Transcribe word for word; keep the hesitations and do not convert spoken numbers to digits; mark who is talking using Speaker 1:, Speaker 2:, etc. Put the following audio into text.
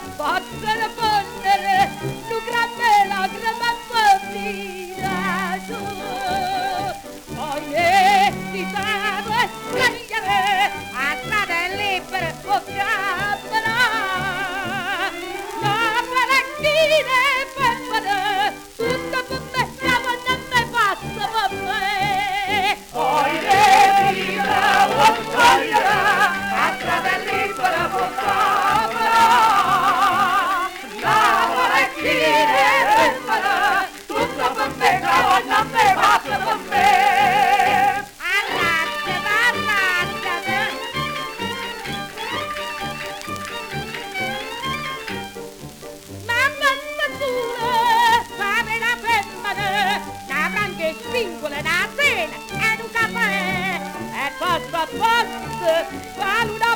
Speaker 1: Pottere fondere, tu grande lacrima bambina tu. Ogni ti serve scegliere a strade libere o chiamala. La parecchina per fare, tutto per me, la voglia me passa per me. Ogni vita o scegliere a strade libere o chiamala. La parecchina per fare, tutto per me, la voglia me passa per me. Spingole da sera e un caffè e posto a posto, valuta